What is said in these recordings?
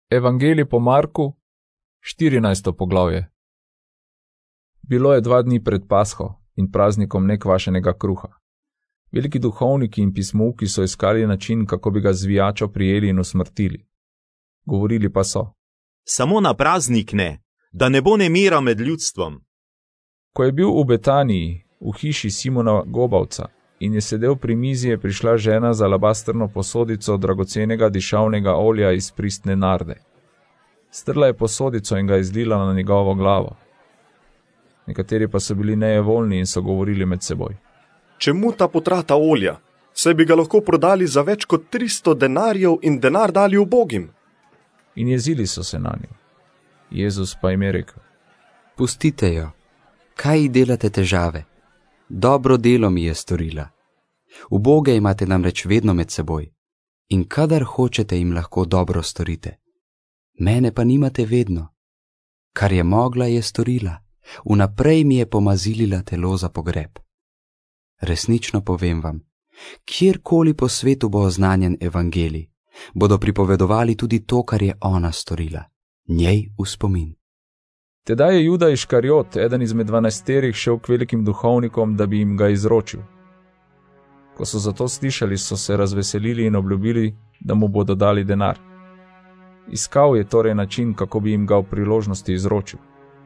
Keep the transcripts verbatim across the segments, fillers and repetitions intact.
Evangelij po Marku, štirinajsto poglavje. Bilo je dva dni pred Pasho in praznikom nekvašenega kruha. Veliki duhovniki in pismouki so iskali način, kako bi ga zvijačo prijeli in usmrtili. Govorili pa so: Samo na praznik ne, da ne bo nemira med ljudstvom. Ko je bil v Betaniji, v hiši Simona Gobavca, in je sedel pri mizi, je prišla žena z alabastrno posodico dragocenega dišavnega olja iz pristne narde. Strla je posodico in ga izlila na njegovo glavo. Nekateri pa so bili nejevoljni in so govorili med seboj: Čemu ta potrata olja? Saj bi ga lahko prodali za več kot tristo denarjev in denar dali ubogim. In jezili so se na njo. Jezus pa jim je rekel: Pustite jo, kaj ji delate težave? Dobro delo mi je storila. Uboge imate namreč vedno med seboj in kadar hočete, jim lahko dobro storite. Mene pa nimate vedno. Kar je mogla, je storila. Vnaprej mi je pomazilila telo za pogreb. Resnično povem vam, kjerkoli po svetu bo oznanjen evangelij, bodo pripovedovali tudi to, kar je ona storila, njej v spomin. Tedaj je Juda Iškariot, eden izmed dvanajsterih, šel k velikim duhovnikom, da bi jim ga izročil. Ko so za to slišali, so se razveselili in obljubili, da mu bodo dali denar. Iskal je torej način, kako bi jim ga v priložnosti izročil.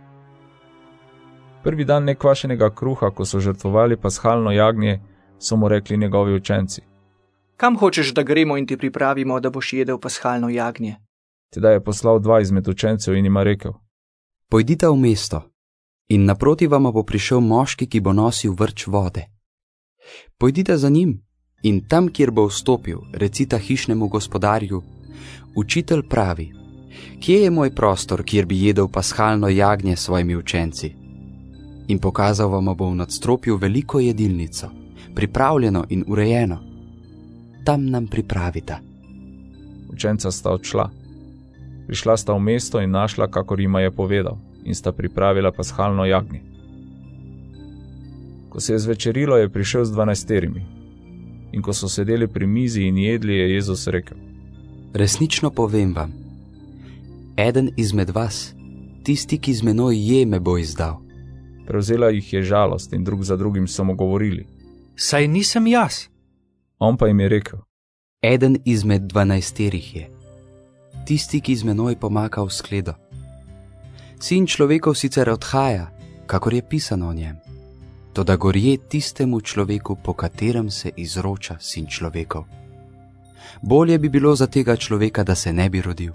Prvi dan nekvašenega kruha, ko so žrtvovali pashalno jagnje, so mu rekli njegovi učenci: Kam hočeš, da gremo in ti pripravimo, da boš jedel pashalno jagnje? Tedaj je poslal dva izmed učencev in jima rekel: Pojdite v mesto in naproti vama bo prišel moški, ki bo nosil vrč vode. Pojdite za njim in tam, kjer bo vstopil, recita hišnemu gospodarju: Učitelj pravi, kje je moj prostor, kjer bi jedel pashalno jagnje s svojimi učenci? In pokazal vam bo v nadstropju veliko jedilnico, pripravljeno in urejeno. Tam nam pripravita. Učenca sta odšla. Prišla sta v mesto in našla, kakor jima je povedal, in sta pripravila pashalno jagnje. Ko se je zvečerilo, je prišel z dvanajsterimi. In ko so sedeli pri mizi in jedli, je Jezus rekel: Resnično povem vam, eden izmed vas, tisti, ki z menoj je, me bo izdal. Prevzela jih je žalost in drug za drugim so mu govorili: Saj nisem jaz. On pa jim je rekel: Eden izmed dvanajsterih je, tisti, ki z menoj pomaka v skledo. Sin človekov sicer odhaja, kakor je pisano o njem, toda gorje tistemu človeku, po katerem se izroča sin človekov. Bolje bi bilo za tega človeka, da se ne bi rodil.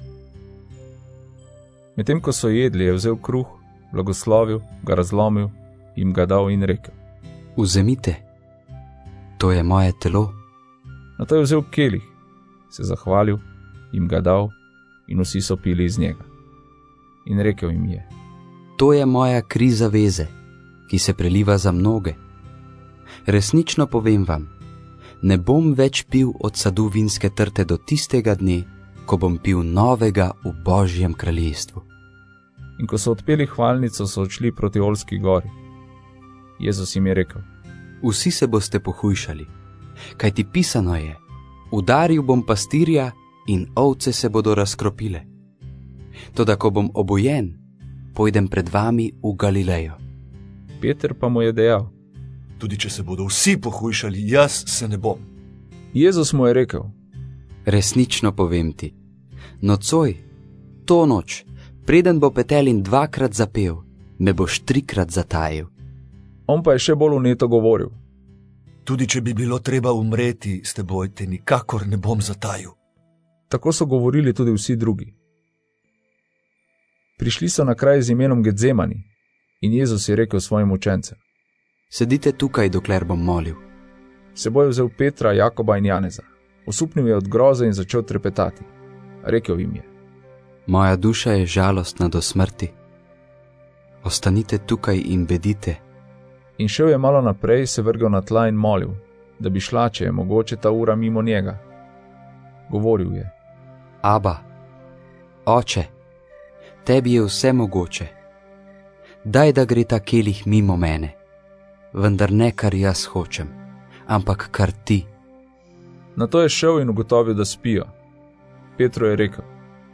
Medtem ko so jedli, je vzel kruh, blagoslovil, ga razlomil, jim ga dal in rekel: Vzemite, to je moje telo. Nato je vzel kelih, se zahvalil, jim ga dal in vsi so pili iz njega. In rekel jim je: To je moja kri zaveze, ki se preliva za mnoge. Resnično povem vam, ne bom več pil od sadu vinske trte do tistega dne, ko bom pil novega v Božjem kraljestvu. In ko so odpeli hvalnico, so odšli proti Olski gori. Jezus jim je rekel: Vsi se boste pohujšali, kajti pisano je: Udaril bom pastirja in ovce se bodo razkropile. Toda ko bom obojen, pojdem pred vami v Galilejo. Peter pa mu je dejal: Tudi če se bodo vsi pohujšali, jaz se ne bom. Jezus mu je rekel: Resnično povem ti, nocoj, to noč, preden bo petelin dvakrat zapel, me boš trikrat zatajil. On pa je še bolj vneto govoril: Tudi če bi bilo treba umreti, s teboj te nikakor ne bom zatajil. Tako so govorili tudi vsi drugi. Prišli so na kraj z imenom Gedzemani in Jezus je rekel svojim učencem: Sedite tukaj, dokler bom molil. Seboj je vzel Petra, Jakoba in Janeza. Osupnil je od groze in začel trepetati. Rekel jim je: Moja duša je žalostna do smrti. Ostanite tukaj in bedite. In šel je malo naprej, se vrgel na tla in molil, da bi šla, če je mogoče, ta ura mimo njega. Govoril je: Aba, oče, tebi je vse mogoče. Daj, da gre ta kelih mimo mene, vendar ne kar jaz hočem, ampak kar ti. Nato je šel in ugotovil, da spijo. Petru je rekel: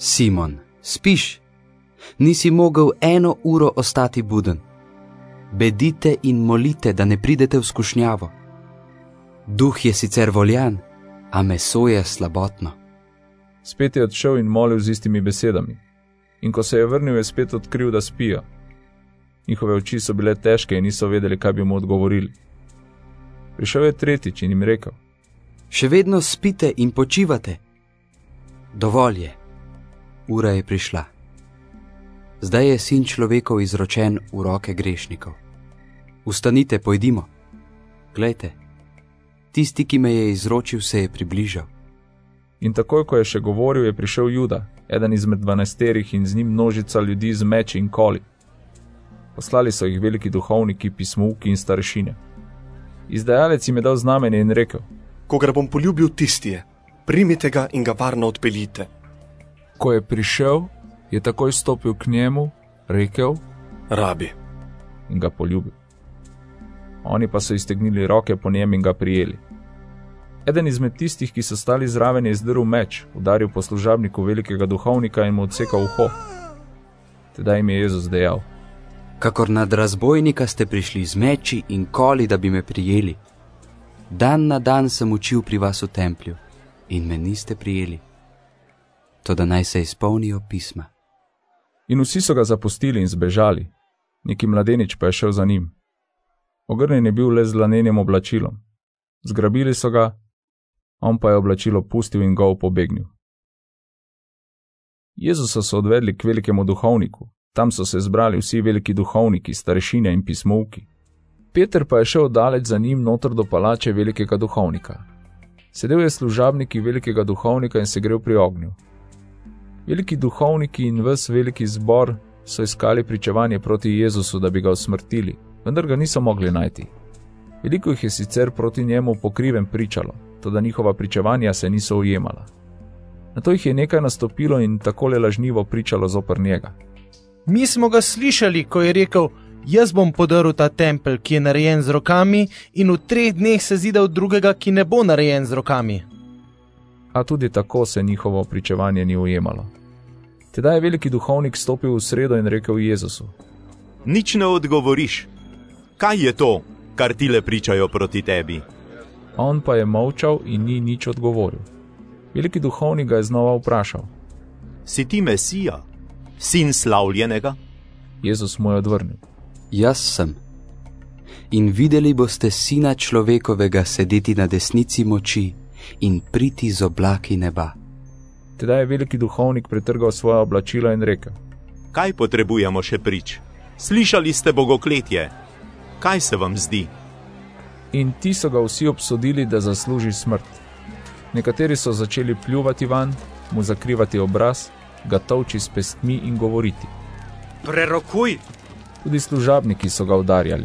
Simon, spiš? Nisi mogel eno uro ostati buden. Bedite in molite, da ne pridete v skušnjavo. Duh je sicer voljan, a meso je slabotno. Spet je odšel in molil z istimi besedami. In ko se je vrnil, je spet odkril, da spijo. Njihove oči so bile težke in niso vedeli, kaj bi mu odgovorili. Prišel je tretjič in jim rekel: Še vedno spite in počivate. Dovolj je. Ura je prišla. Zdaj je sin človekov izročen v roke grešnikov. Vstanite, pojdimo. Glejte, tisti, ki me je izročil, se je približal. In takoj, ko je še govoril, je prišel Juda, eden izmed dvanajsterih, in z njim množica ljudi z meči in koli. Poslali so jih veliki duhovniki, pismouki in starešine. Izdajalec jim je dal znamenje in rekel: Kogar bom poljubil, tisti je. Primite ga in ga varno odpeljite. Ko je prišel, je takoj stopil k njemu, rekel: Rabi. In ga poljubil. Oni pa so iztegnili roke po njem in ga prijeli. Eden izmed tistih, ki so stali zraven, je zdrl meč, udaril po služabniku velikega duhovnika in mu odsekal uho. Tedaj jim je Jezus dejal: Kakor nad razbojnika ste prišli z meči in koli, da bi me prijeli. Dan na dan sem učil pri vas v templju in me niste prijeli. Toda naj se izpolnijo pisma. In vsi so ga zapustili in zbežali. Neki mladenič pa je šel za njim. Ogrnjen je bil le z lanenim oblačilom. Zgrabili so ga, on pa je oblačilo pustil in gol pobegnil. Jezusa so odvedli k velikemu duhovniku. Tam so se zbrali vsi veliki duhovniki, starešine in pismouki. Peter pa je šel daleč za njim noter do palače velikega duhovnika. Sedel je služabniki velikega duhovnika in se grel pri ognju. Veliki duhovniki in ves veliki zbor so iskali pričevanje proti Jezusu, da bi ga usmrtili, vendar ga niso mogli najti. Veliko jih je sicer proti njemu po krivem pričalo, toda njihova pričevanja se niso ujemala. Nato jih je nekaj nastopilo in takole lažnivo pričalo zoper njega. Mi smo ga slišali, ko je rekel: Jaz bom podrl ta tempelj, ki je narejen z rokami, in v treh dneh se zidal drugega, ki ne bo narejen z rokami. A tudi tako se njihovo pričevanje ni ujemalo. Tedaj je veliki duhovnik stopil v sredo in rekel Jezusu: Nič ne odgovoriš. Kaj je to, kar ti le pričajo proti tebi? On pa je molčal in ni nič odgovoril. Veliki duhovnik ga je znova vprašal: Si ti Mesija, sin slavljenega? Jezus mu je odvrnil: Jaz sem. In videli boste sina človekovega sedeti na desnici moči in priti z oblaki neba. Tedaj je veliki duhovnik pretrgal svoja oblačila in rekel: Kaj potrebujemo še prič? Slišali ste bogokletje. Kaj se vam zdi? In ti so ga vsi obsodili, da zasluži smrt. Nekateri so začeli pljuvati van, mu zakrivati obraz, ga tolči s pestmi in govoriti: Prerokuj! Tudi služabniki so ga udarjali.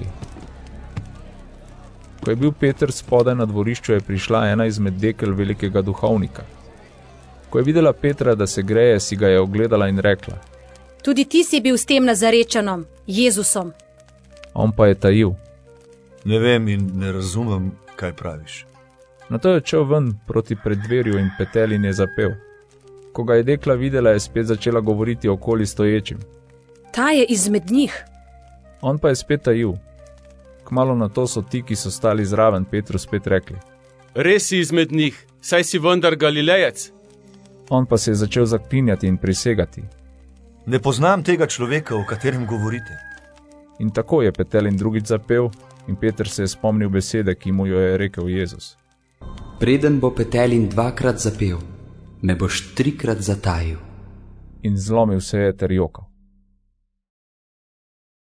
Ko je bil Peter spodaj na dvorišču, je prišla ena izmed dekel velikega duhovnika. Ko je videla Petra, da se greje, si ga je ogledala in rekla: Tudi ti si bil s tem Nazarečanom, Jezusom. On pa je tajil. Ne vem in ne razumem, kaj praviš. Nato je odšel ven proti preddverju in petel in je zapel. Ko ga je dekla videla, je spet začela govoriti okoli stoječim. Ta je izmed njih. On pa je spet tajil. Kmalu na to so ti, ki so stali zraven Petru, spet rekli: Res si izmed njih, saj si vendar Galilejec. On pa se je začel zaklinjati in prisegati: Ne poznam tega človeka, o katerem govorite. In tako je petel in drugič zapel, in Peter se je spomnil besede, ki mu jo je rekel Jezus: Preden bo petelin dvakrat zapel, me boš trikrat zatajil. In zlomil se je ter jokal.